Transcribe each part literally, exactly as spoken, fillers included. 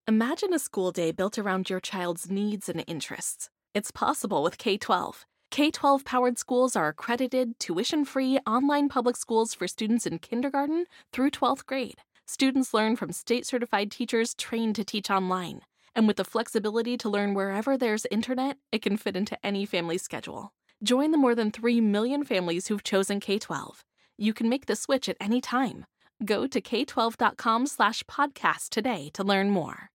Imagine a school day built around your child's needs and interests. It's possible with K twelve. K twelve-powered schools are accredited, tuition-free, online public schools for students in kindergarten through twelfth grade. Students learn from state-certified teachers trained to teach online. And with the flexibility to learn wherever there's internet, it can fit into any family schedule. Join the more than three million families who've chosen K twelve. You can make the switch at any time. Go to k twelve dot com slash podcast today to learn more.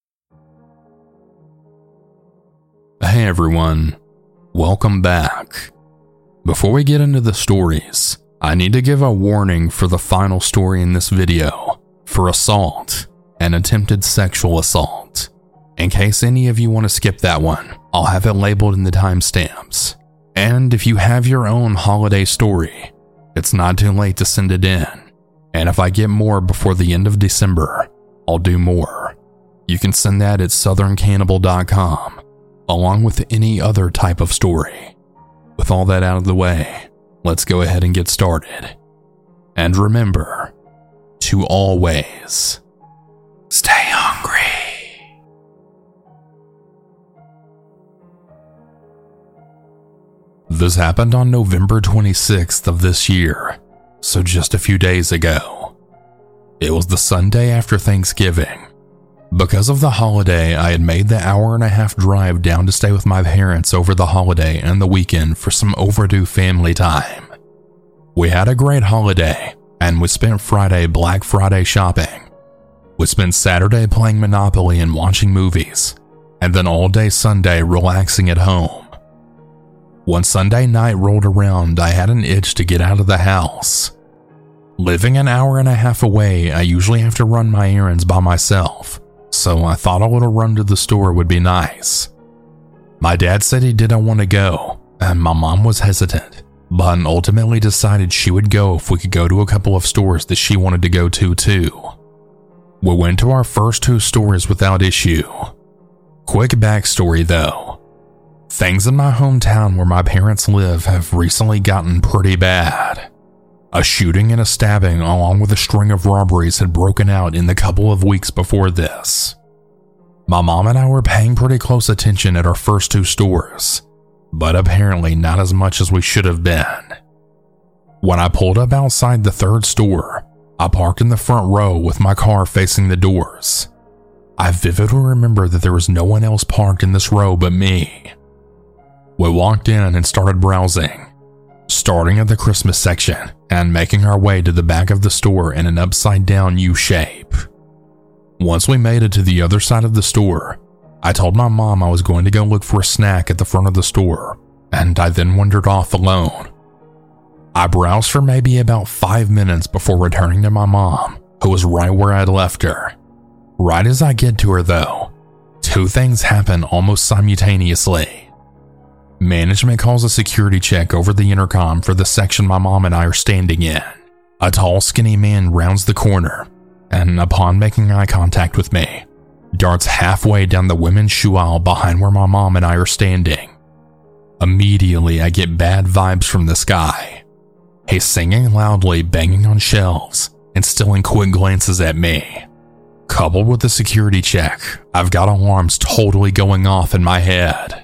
Hey everyone, welcome back. Before we get into the stories, I need to give a warning for the final story in this video for assault and attempted sexual assault. In case any of you want to skip that one, I'll have it labeled in the timestamps. And if you have your own holiday story, it's not too late to send it in. And if I get more before the end of December, I'll do more. You can send that at southern cannibal dot com, along with any other type of story. With all that out of the way, let's go ahead and get started. And remember to always stay hungry. This happened on November twenty-sixth of this year, so just a few days ago. It was the Sunday after Thanksgiving. Because of the holiday, I had made the hour and a half drive down to stay with my parents over the holiday and the weekend for some overdue family time. We had a great holiday, and we spent Friday Black Friday shopping. We spent Saturday playing Monopoly and watching movies, and then all day Sunday relaxing at home. When Sunday night rolled around, I had an itch to get out of the house. Living an hour and a half away, I usually have to run my errands by myself, so I thought a little run to the store would be nice. My dad said he didn't want to go, and my mom was hesitant, but ultimately decided she would go if we could go to a couple of stores that she wanted to go to too. We went to our first two stores without issue. Quick backstory though. Things in my hometown where my parents live have recently gotten pretty bad. A shooting and a stabbing along with a string of robberies had broken out in the couple of weeks before this. My mom and I were paying pretty close attention at our first two stores, but apparently not as much as we should have been. When I pulled up outside the third store, I parked in the front row with my car facing the doors. I vividly remember that there was no one else parked in this row but me. We walked in and started browsing, starting at the Christmas section and making our way to the back of the store in an upside-down U shape. Once we made it to the other side of the store, I told my mom I was going to go look for a snack at the front of the store, and I then wandered off alone. I browsed for maybe about five minutes before returning to my mom, who was right where I'd left her. Right as I get to her though, two things happen almost simultaneously. Management calls a security check over the intercom for the section my mom and I are standing in. A tall, skinny man rounds the corner, and upon making eye contact with me, darts halfway down the women's shoe aisle behind where my mom and I are standing. Immediately, I get bad vibes from this guy. He's singing loudly, banging on shelves, and stealing quick glances at me. Coupled with the security check, I've got alarms totally going off in my head.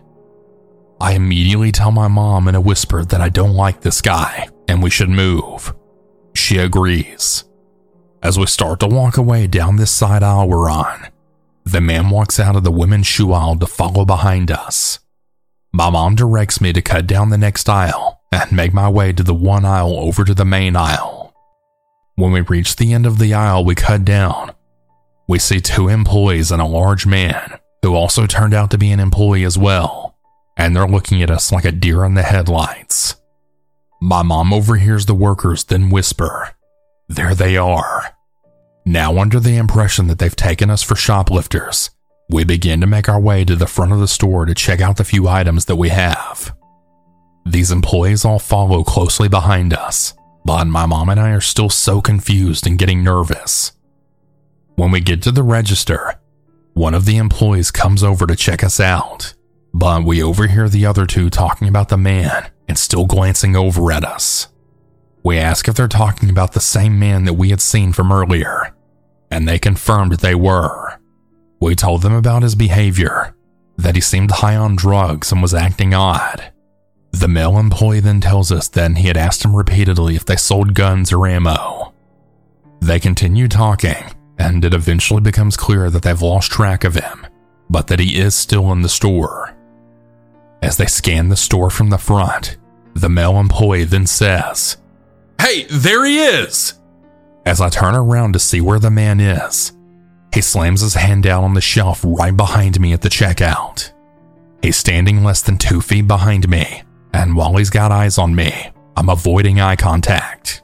I immediately tell my mom in a whisper that I don't like this guy and we should move. She agrees. As we start to walk away down this side aisle we're on, the man walks out of the women's shoe aisle to follow behind us. My mom directs me to cut down the next aisle and make my way to the one aisle over to the main aisle. When we reach the end of the aisle we cut down, we see two employees and a large man who also turned out to be an employee as well. And they're looking at us like a deer in the headlights. My mom overhears the workers then whisper, "There they are." Now under the impression that they've taken us for shoplifters, we begin to make our way to the front of the store to check out the few items that we have. These employees all follow closely behind us, but my mom and I are still so confused and getting nervous. When we get to the register, one of the employees comes over to check us out. But we overhear the other two talking about the man and still glancing over at us. We ask if they're talking about the same man that we had seen from earlier, and they confirmed they were. We told them about his behavior, that he seemed high on drugs and was acting odd. The male employee then tells us that he had asked him repeatedly if they sold guns or ammo. They continue talking, and it eventually becomes clear that they've lost track of him, but that he is still in the store. As they scan the store from the front, the male employee then says, "Hey, there he is!" As I turn around to see where the man is, he slams his hand down on the shelf right behind me at the checkout. He's standing less than two feet behind me, and while he's got eyes on me, I'm avoiding eye contact.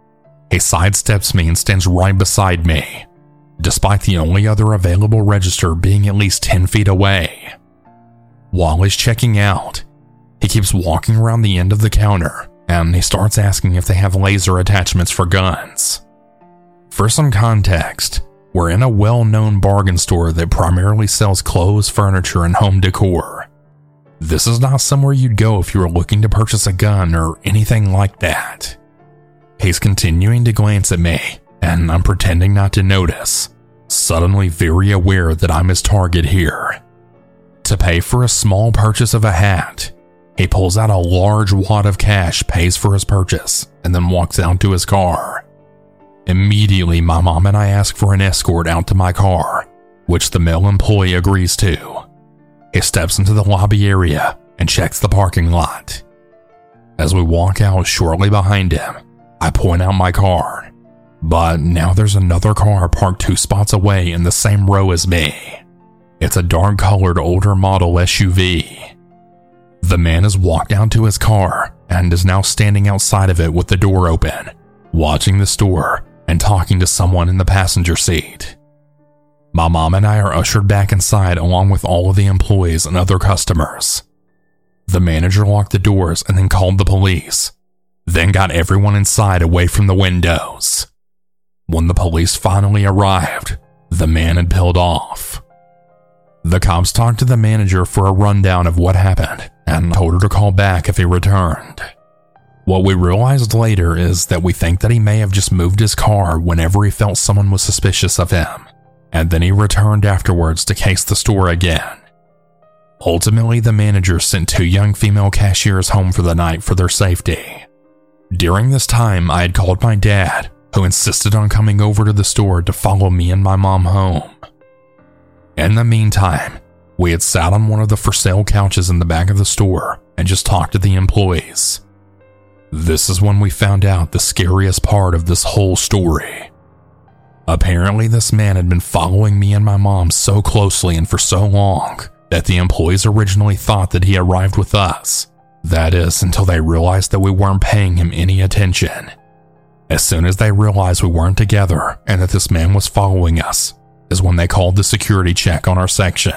He sidesteps me and stands right beside me, despite the only other available register being at least ten feet away. While he's checking out, he keeps walking around the end of the counter, and he starts asking if they have laser attachments for guns. For some context, we're in a well-known bargain store that primarily sells clothes, furniture, and home decor. This is not somewhere you'd go if you were looking to purchase a gun or anything like that. He's continuing to glance at me, and I'm pretending not to notice, suddenly very aware that I'm his target here. To pay for a small purchase of a hat, he pulls out a large wad of cash, pays for his purchase, and then walks out to his car. Immediately, my mom and I ask for an escort out to my car, which the male employee agrees to. He steps into the lobby area and checks the parking lot. As we walk out shortly behind him, I point out my car, but now there's another car parked two spots away in the same row as me. It's a dark-colored older model S U V. The man has walked down to his car and is now standing outside of it with the door open, watching the store and talking to someone in the passenger seat. My mom and I are ushered back inside along with all of the employees and other customers. The manager locked the doors and then called the police, then got everyone inside away from the windows. When the police finally arrived, the man had peeled off. The cops talked to the manager for a rundown of what happened and told her to call back if he returned. What we realized later is that we think that he may have just moved his car whenever he felt someone was suspicious of him, and then he returned afterwards to case the store again. Ultimately, the manager sent two young female cashiers home for the night for their safety. During this time, I had called my dad, who insisted on coming over to the store to follow me and my mom home. In the meantime, we had sat on one of the for sale couches in the back of the store and just talked to the employees. This is when we found out the scariest part of this whole story. Apparently, this man had been following me and my mom so closely and for so long that the employees originally thought that he arrived with us. That is, until they realized that we weren't paying him any attention. As soon as they realized we weren't together and that this man was following us, is when they called the security check on our section.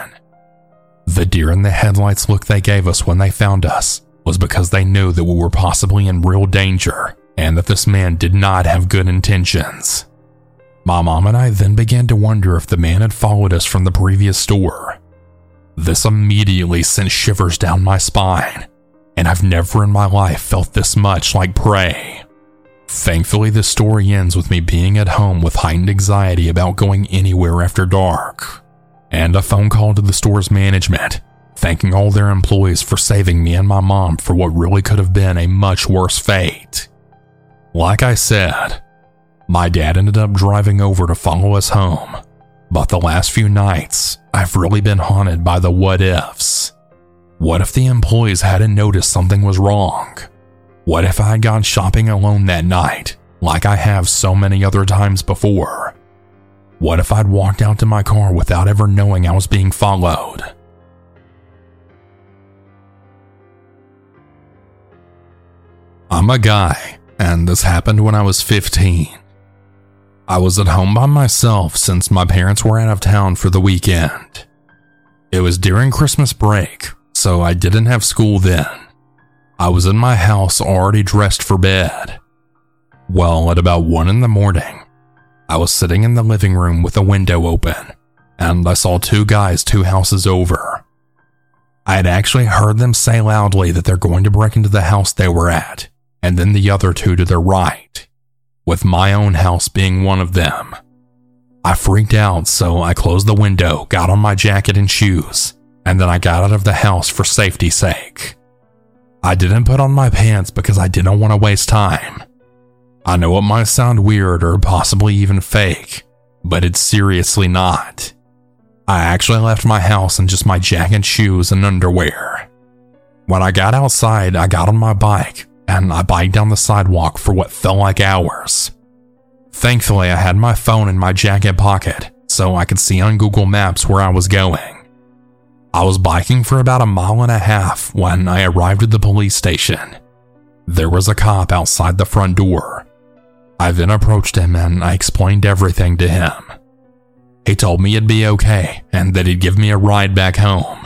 The deer in the headlights look they gave us when they found us was because they knew that we were possibly in real danger and that this man did not have good intentions. My mom and I then began to wonder if the man had followed us from the previous store. This immediately sent shivers down my spine, and I've never in my life felt this much like prey. Thankfully, the story ends with me being at home with heightened anxiety about going anywhere after dark, and a phone call to the store's management, thanking all their employees for saving me and my mom for what really could have been a much worse fate. Like I said, my dad ended up driving over to follow us home, but the last few nights, I've really been haunted by the what-ifs. What if the employees hadn't noticed something was wrong? What if I had gone shopping alone that night, like I have so many other times before? What if I'd walked out to my car without ever knowing I was being followed? I'm a guy, and this happened when I was fifteen. I was at home by myself since my parents were out of town for the weekend. It was during Christmas break, so I didn't have school then. I was in my house already dressed for bed. Well, at about one in the morning, I was sitting in the living room with a window open, and I saw two guys two houses over. I had actually heard them say loudly that they're going to break into the house they were at, and then the other two to their right, with my own house being one of them. I freaked out, so I closed the window, got on my jacket and shoes, and then I got out of the house for safety's sake. I didn't put on my pants because I didn't want to waste time. I know it might sound weird or possibly even fake, but it's seriously not. I actually left my house in just my jacket, shoes, and underwear. When I got outside, I got on my bike and I biked down the sidewalk for what felt like hours. Thankfully, I had my phone in my jacket pocket so I could see on Google Maps where I was going. I was biking for about a mile and a half when I arrived at the police station. There was a cop outside the front door. I then approached him and I explained everything to him. He told me it'd be okay and that he'd give me a ride back home.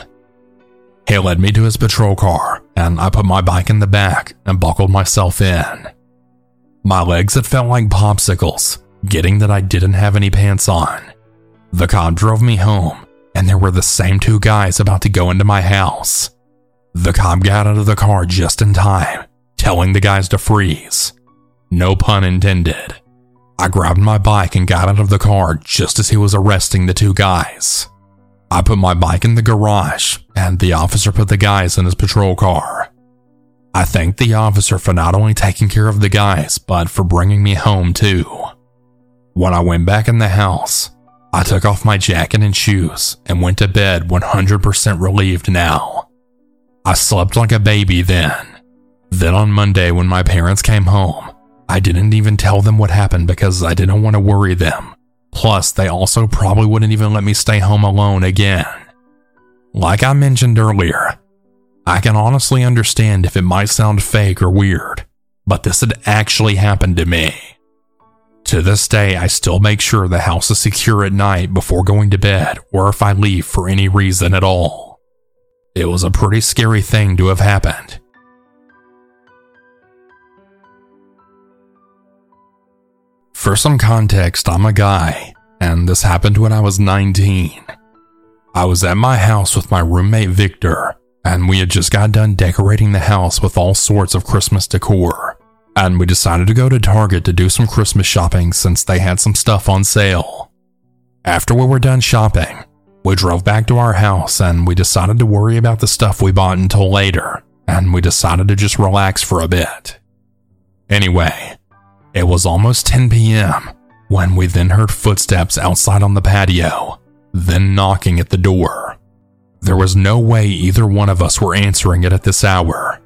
He led me to his patrol car and I put my bike in the back and buckled myself in. My legs had felt like popsicles, getting that I didn't have any pants on. The cop drove me home and there were the same two guys about to go into my house. The cop got out of the car just in time, telling the guys to freeze. No pun intended. I grabbed my bike and got out of the car just as he was arresting the two guys. I put my bike in the garage and the officer put the guys in his patrol car. I thanked the officer for not only taking care of the guys, but for bringing me home too. When I went back in the house, I took off my jacket and shoes and went to bed one hundred percent relieved now. I slept like a baby then. Then on Monday when my parents came home, I didn't even tell them what happened because I didn't want to worry them. Plus, they also probably wouldn't even let me stay home alone again. Like I mentioned earlier, I can honestly understand if it might sound fake or weird, but this had actually happened to me. To this day, I still make sure the house is secure at night before going to bed or if I leave for any reason at all. It was a pretty scary thing to have happened. For some context, I'm a guy, and this happened when I was nineteen. I was at my house with my roommate Victor, and we had just got done decorating the house with all sorts of Christmas decor, and we decided to go to Target to do some Christmas shopping since they had some stuff on sale. After we were done shopping, we drove back to our house and we decided to worry about the stuff we bought until later, and we decided to just relax for a bit. Anyway, it was almost ten p.m. when we then heard footsteps outside on the patio, then knocking at the door. There was no way either one of us were answering it at this hour.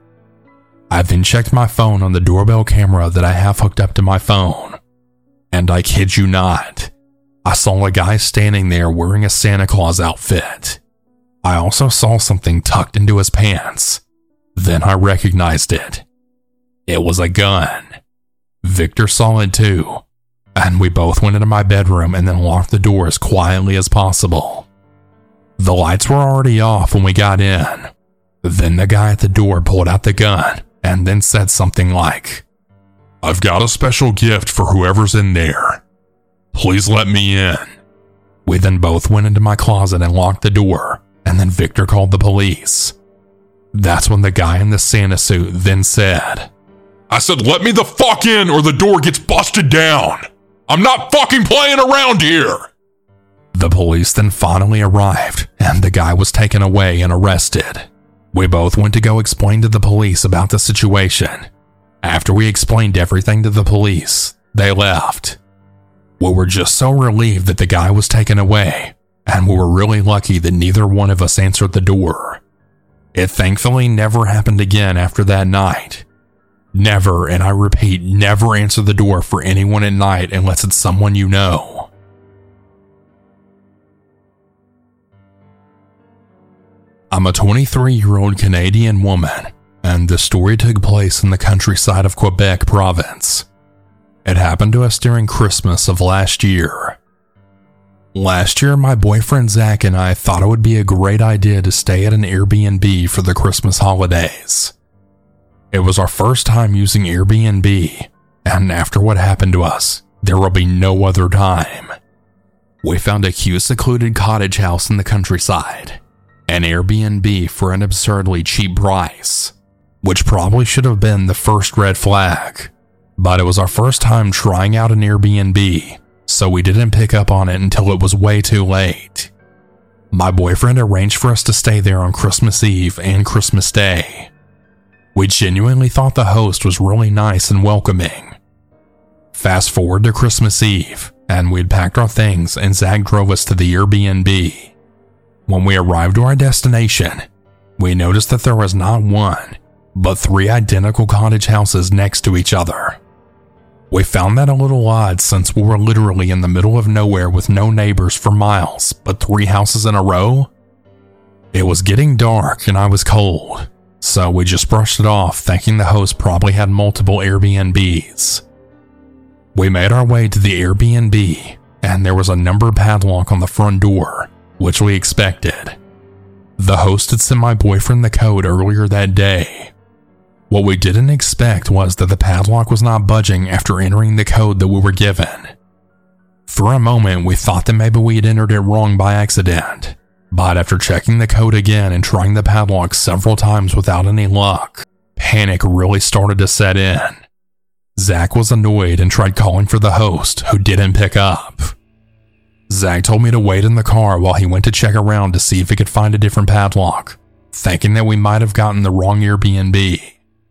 I then checked my phone on the doorbell camera that I have hooked up to my phone, and I kid you not, I saw a guy standing there wearing a Santa Claus outfit. I also saw something tucked into his pants. Then I recognized it. It was a gun. Victor saw it too, and we both went into my bedroom and then locked the door as quietly as possible. The lights were already off when we got in. Then the guy at the door pulled out the gun and then said something like, "I've got a special gift for whoever's in there. Please let me in." We then both went into my closet and locked the door, and then Victor called the police. That's when the guy in the Santa suit then said, "I said let me the fuck in or the door gets busted down. I'm not fucking playing around here." The police then finally arrived and the guy was taken away and arrested. We both went to go explain to the police about the situation. After we explained everything to the police, they left. We were just so relieved that the guy was taken away, and we were really lucky that neither one of us answered the door. It thankfully never happened again after that night. Never, and I repeat, never answer the door for anyone at night unless it's someone you know. I'm a twenty-three-year-old Canadian woman, and the story took place in the countryside of Quebec province. It happened to us during Christmas of last year. Last year, my boyfriend Zach and I thought it would be a great idea to stay at an Airbnb for the Christmas holidays. It was our first time using Airbnb, and after what happened to us, there will be no other time. We found a cute secluded cottage house in the countryside, an Airbnb for an absurdly cheap price, which probably should have been the first red flag, but it was our first time trying out an Airbnb, so we didn't pick up on it until it was way too late. My boyfriend arranged for us to stay there on Christmas Eve and Christmas Day. We genuinely thought the host was really nice and welcoming. Fast forward to Christmas Eve, and we'd packed our things and Zach drove us to the Airbnb. When we arrived to our destination, we noticed that there was not one, but three identical cottage houses next to each other. We found that a little odd since we were literally in the middle of nowhere with no neighbors for miles, but three houses in a row? It was getting dark and I was cold, so we just brushed it off, thinking the host probably had multiple Airbnbs. We made our way to the Airbnb, and there was a number padlock on the front door, which we expected. The host had sent my boyfriend the code earlier that day. What we didn't expect was that the padlock was not budging after entering the code that we were given. For a moment, we thought that maybe we had entered it wrong by accident, but after checking the code again and trying the padlock several times without any luck, panic really started to set in. Zach was annoyed and tried calling for the host, who didn't pick up. Zach told me to wait in the car while he went to check around to see if he could find a different padlock, thinking that we might have gotten the wrong Airbnb.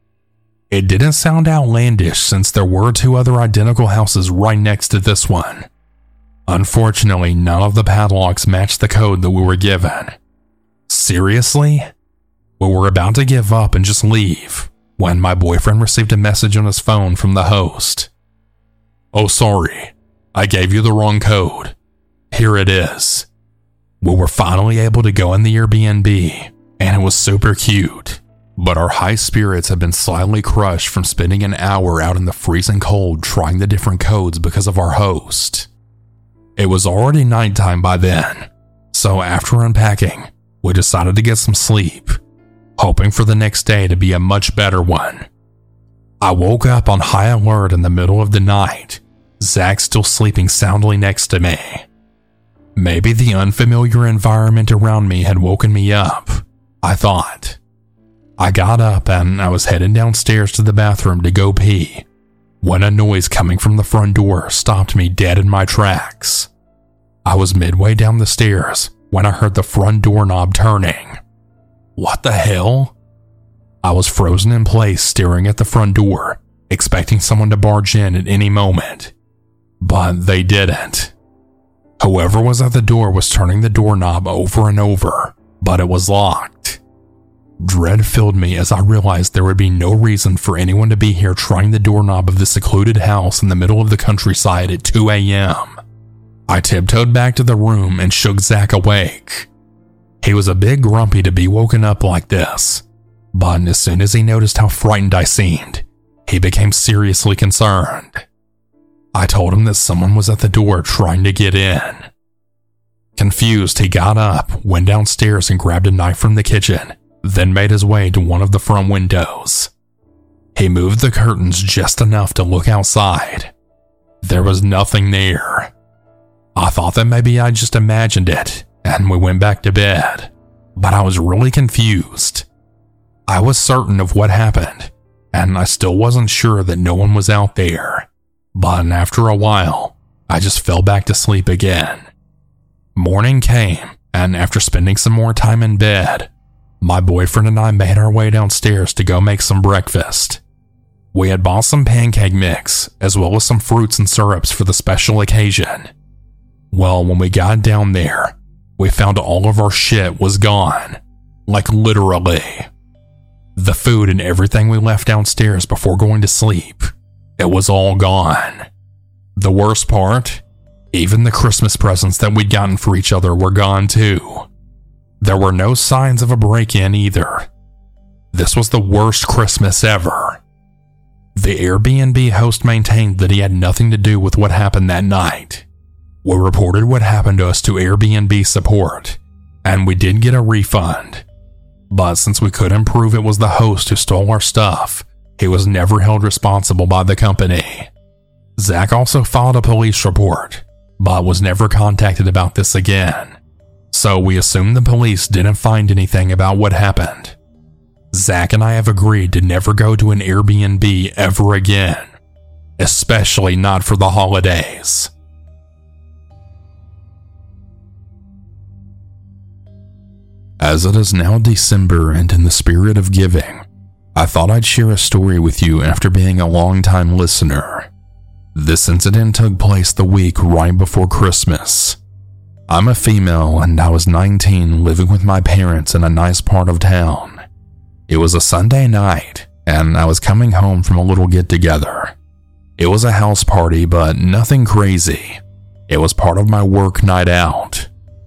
It didn't sound outlandish since there were two other identical houses right next to this one. Unfortunately, none of the padlocks matched the code that we were given. Seriously? We were about to give up and just leave when my boyfriend received a message on his phone from the host. "Oh, sorry, I gave you the wrong code. Here it is." We were finally able to go in the Airbnb, and it was super cute. But our high spirits had been slightly crushed from spending an hour out in the freezing cold trying the different codes because of our host. It was already nighttime by then, so after unpacking, we decided to get some sleep, hoping for the next day to be a much better one. I woke up on high alert in the middle of the night, Zach still sleeping soundly next to me. Maybe the unfamiliar environment around me had woken me up, I thought. I got up and I was heading downstairs to the bathroom to go pee, when a noise coming from the front door stopped me dead in my tracks. I was midway down the stairs when I heard the front doorknob turning. What the hell? I was frozen in place staring at the front door, expecting someone to barge in at any moment. But they didn't. Whoever was at the door was turning the doorknob over and over, but it was locked. Dread filled me as I realized there would be no reason for anyone to be here trying the doorknob of this secluded house in the middle of the countryside at two a.m. I tiptoed back to the room and shook Zach awake. He was a bit grumpy to be woken up like this, but as soon as he noticed how frightened I seemed, he became seriously concerned. I told him that someone was at the door trying to get in. Confused, he got up, went downstairs and grabbed a knife from the kitchen, then made his way to one of the front windows. He moved the curtains just enough to look outside. There was nothing there. I thought that maybe I just imagined it, and we went back to bed, but I was really confused. I was certain of what happened, and I still wasn't sure that no one was out there, but after a while, I just fell back to sleep again. Morning came, and after spending some more time in bed, my boyfriend and I made our way downstairs to go make some breakfast. We had bought some pancake mix, as well as some fruits and syrups for the special occasion. Well, when we got down there, we found all of our shit was gone. Like literally. The food and everything we left downstairs before going to sleep, it was all gone. The worst part? Even the Christmas presents that we'd gotten for each other were gone too. There were no signs of a break-in either. This was the worst Christmas ever. The Airbnb host maintained that he had nothing to do with what happened that night. We reported what happened to us to Airbnb support, and we did get a refund. But since we couldn't prove it was the host who stole our stuff, he was never held responsible by the company. Zach also filed a police report, but was never contacted about this again. So we assumed the police didn't find anything about what happened. Zach and I have agreed to never go to an Airbnb ever again, especially not for the holidays. As it is now December and in the spirit of giving, I thought I'd share a story with you after being a long-time listener. This incident took place the week right before Christmas. I'm a female and I was nineteen, living with my parents in a nice part of town. It was a Sunday night and I was coming home from a little get-together. It was a house party, but nothing crazy. It was part of my work night out.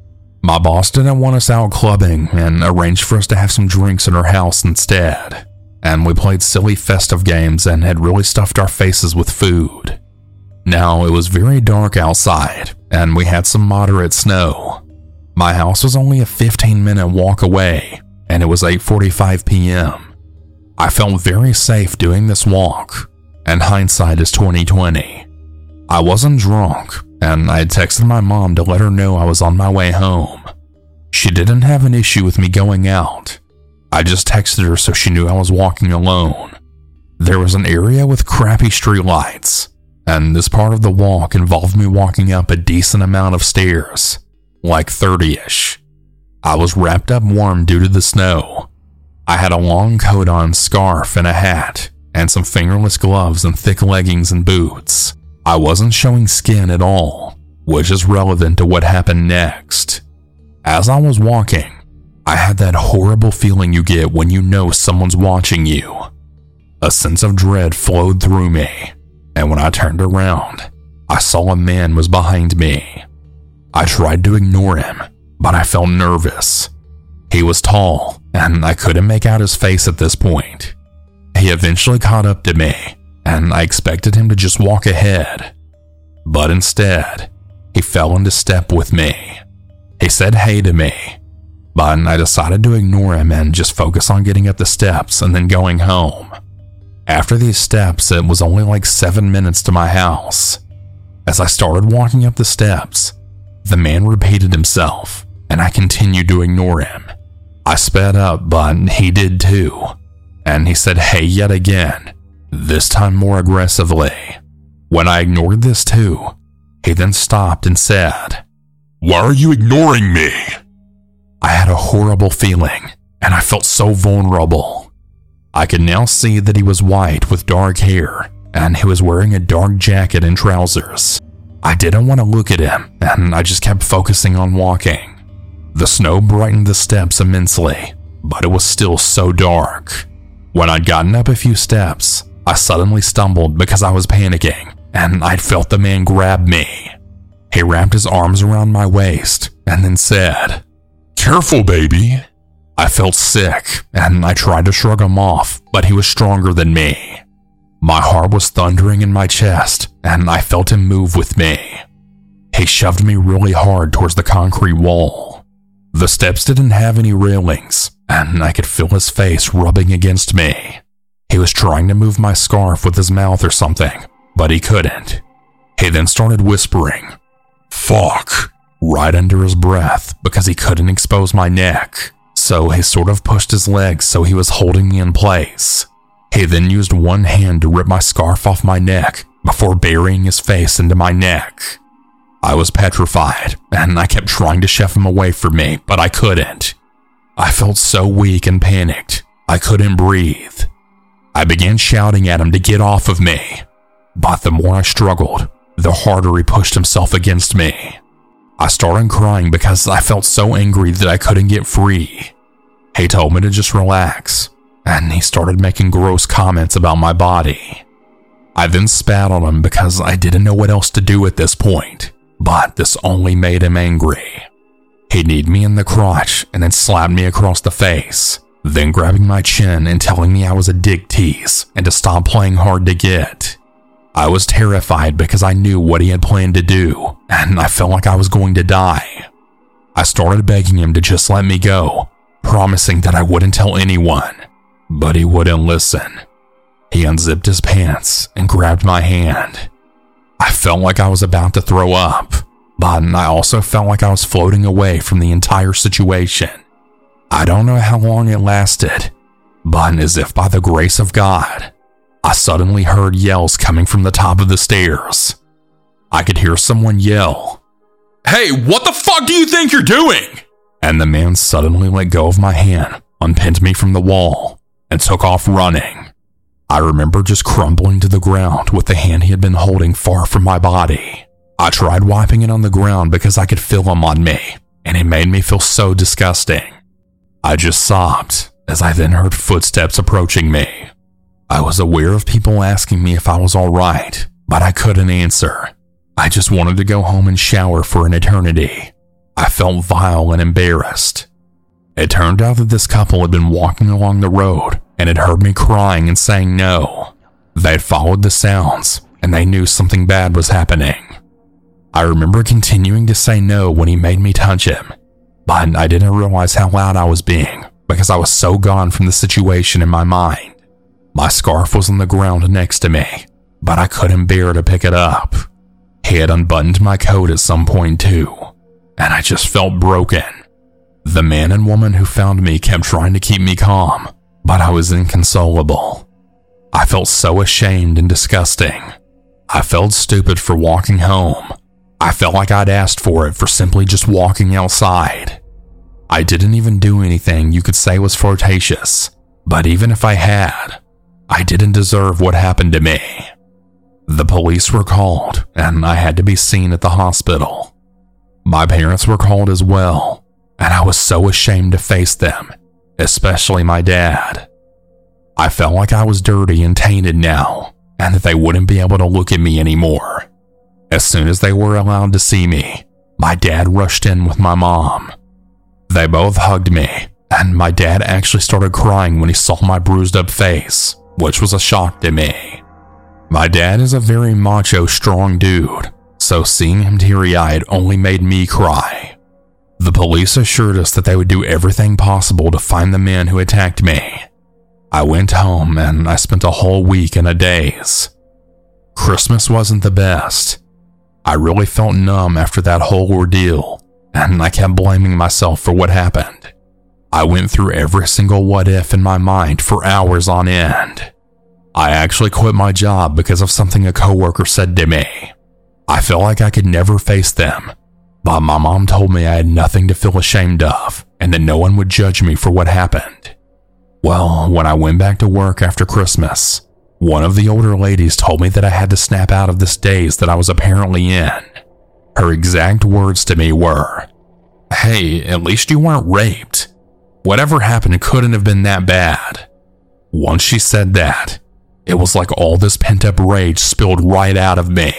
My boss didn't want us out clubbing and arranged for us to have some drinks at her house instead. And we played silly festive games and had really stuffed our faces with food. Now, it was very dark outside and we had some moderate snow. My house was only a fifteen minute walk away and it was eight forty-five p.m. I felt very safe doing this walk, and hindsight is twenty twenty. I wasn't drunk, and I had texted my mom to let her know I was on my way home. She didn't have an issue with me going out. I just texted her so she knew I was walking alone. There was an area with crappy streetlights, and this part of the walk involved me walking up a decent amount of stairs, like thirty-ish. I was wrapped up warm due to the snow. I had a long coat on, scarf, and a hat, and some fingerless gloves and thick leggings and boots. I wasn't showing skin at all, which is relevant to what happened next. As I was walking, I had that horrible feeling you get when you know someone's watching you. A sense of dread flowed through me, and when I turned around, I saw a man was behind me. I tried to ignore him, but I felt nervous. He was tall, and I couldn't make out his face at this point. He eventually caught up to me, and I expected him to just walk ahead. But instead, he fell into step with me. He said hey to me, but I decided to ignore him and just focus on getting up the steps and then going home. After these steps, it was only like seven minutes to my house. As I started walking up the steps, the man repeated himself, and I continued to ignore him. I sped up, but he did too, and he said hey yet again, this time more aggressively. When I ignored this too, he then stopped and said, "Why are you ignoring me?" I had a horrible feeling, and I felt so vulnerable. I could now see that he was white with dark hair, and he was wearing a dark jacket and trousers. I didn't want to look at him, and I just kept focusing on walking. The snow brightened the steps immensely, but it was still so dark. When I'd gotten up a few steps, I suddenly stumbled because I was panicking, and I'd felt the man grab me. He wrapped his arms around my waist and then said, "Careful, baby." I felt sick, and I tried to shrug him off, but he was stronger than me. My heart was thundering in my chest, and I felt him move with me. He shoved me really hard towards the concrete wall. The steps didn't have any railings, and I could feel his face rubbing against me. He was trying to move my scarf with his mouth or something, but he couldn't. He then started whispering, "Fuck," right under his breath because he couldn't expose my neck. So he sort of pushed his legs so he was holding me in place. He then used one hand to rip my scarf off my neck before burying his face into my neck. I was petrified, and I kept trying to shove him away from me, but I couldn't. I felt so weak and panicked, I couldn't breathe. I began shouting at him to get off of me, but the more I struggled, the harder he pushed himself against me. I started crying because I felt so angry that I couldn't get free. He told me to just relax, and he started making gross comments about my body. I then spat on him because I didn't know what else to do at this point, but this only made him angry. He kneed me in the crotch and then slapped me across the face, then grabbing my chin and telling me I was a dick tease and to stop playing hard to get. I was terrified because I knew what he had planned to do, and I felt like I was going to die. I started begging him to just let me go, promising that I wouldn't tell anyone, but he wouldn't listen. He unzipped his pants and grabbed my hand. I felt like I was about to throw up, but I also felt like I was floating away from the entire situation. I don't know how long it lasted, but as if by the grace of God, I suddenly heard yells coming from the top of the stairs. I could hear someone yell, "Hey, what the fuck do you think you're doing?" and the man suddenly let go of my hand, unpinned me from the wall, and took off running. I remember just crumbling to the ground with the hand he had been holding far from my body. I tried wiping it on the ground because I could feel him on me, and it made me feel so disgusting. I just sobbed as I then heard footsteps approaching me. I was aware of people asking me if I was all right, but I couldn't answer. I just wanted to go home and shower for an eternity. I felt vile and embarrassed. It turned out that this couple had been walking along the road and had heard me crying and saying no. They had followed the sounds and they knew something bad was happening. I remember continuing to say no when he made me touch him, but I didn't realize how loud I was being because I was so gone from the situation in my mind. My scarf was on the ground next to me, but I couldn't bear to pick it up. He had unbuttoned my coat at some point too, and I just felt broken. The man and woman who found me kept trying to keep me calm, but I was inconsolable. I felt so ashamed and disgusting. I felt stupid for walking home. I felt like I'd asked for it for simply just walking outside. I didn't even do anything you could say was flirtatious, but even if I had, I didn't deserve what happened to me. The police were called, and I had to be seen at the hospital. My parents were called as well, and I was so ashamed to face them, especially my dad. I felt like I was dirty and tainted now, and that they wouldn't be able to look at me anymore. As soon as they were allowed to see me, my dad rushed in with my mom. They both hugged me, and my dad actually started crying when he saw my bruised up face, which was a shock to me. My dad is a very macho, strong dude, so seeing him teary-eyed only made me cry. The police assured us that they would do everything possible to find the man who attacked me. I went home and I spent a whole week in a daze. Christmas wasn't the best. I really felt numb after that whole ordeal, and I kept blaming myself for what happened. I went through every single what if in my mind for hours on end. I actually quit my job because of something a coworker said to me. I felt like I could never face them, but my mom told me I had nothing to feel ashamed of and that no one would judge me for what happened. Well, when I went back to work after Christmas, one of the older ladies told me that I had to snap out of this daze that I was apparently in. Her exact words to me were, "Hey, at least you weren't raped. Whatever happened couldn't have been that bad." Once she said that, it was like all this pent-up rage spilled right out of me.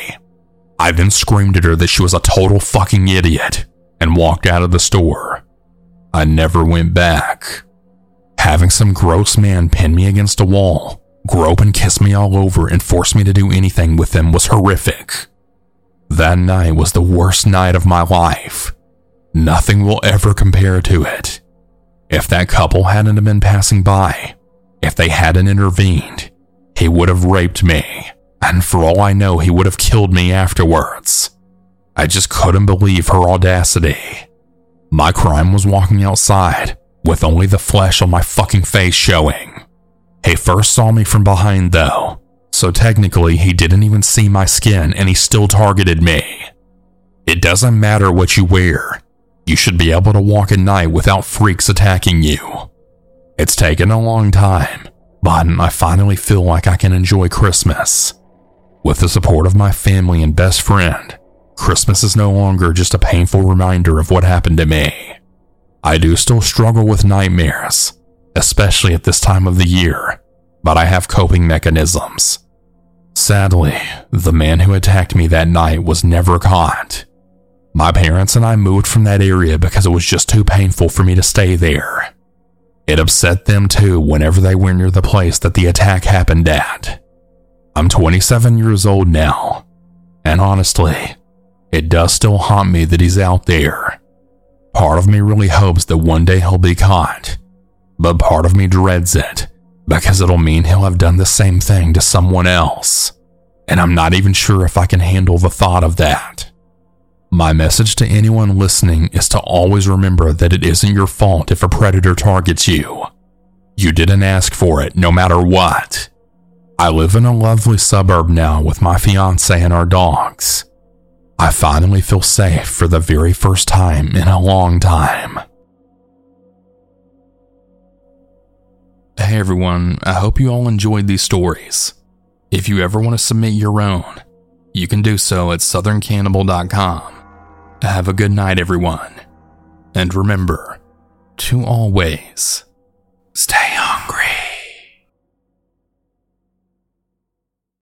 I then screamed at her that she was a total fucking idiot and walked out of the store. I never went back. Having some gross man pin me against a wall, grope and kiss me all over and force me to do anything with him was horrific. That night was the worst night of my life. Nothing will ever compare to it. If that couple hadn't been passing by, if they hadn't intervened, he would have raped me, and for all I know, he would have killed me afterwards. I just couldn't believe her audacity. My crime was walking outside, with only the flesh on my fucking face showing. He first saw me from behind though, so technically he didn't even see my skin and he still targeted me. It doesn't matter what you wear. You should be able to walk at night without freaks attacking you. It's taken a long time, but I finally feel like I can enjoy Christmas. With the support of my family and best friend, Christmas is no longer just a painful reminder of what happened to me. I do still struggle with nightmares, especially at this time of the year, but I have coping mechanisms. Sadly, the man who attacked me that night was never caught. My parents and I moved from that area because it was just too painful for me to stay there. It upset them too whenever they were near the place that the attack happened at. I'm twenty-seven years old now, and honestly, it does still haunt me that he's out there. Part of me really hopes that one day he'll be caught, but part of me dreads it because it'll mean he'll have done the same thing to someone else, and I'm not even sure if I can handle the thought of that. My message to anyone listening is to always remember that it isn't your fault if a predator targets you. You didn't ask for it, no matter what. I live in a lovely suburb now with my fiance and our dogs. I finally feel safe for the very first time in a long time. Hey everyone, I hope you all enjoyed these stories. If you ever want to submit your own, you can do so at southern cannibal dot com. Have a good night, everyone. And remember to always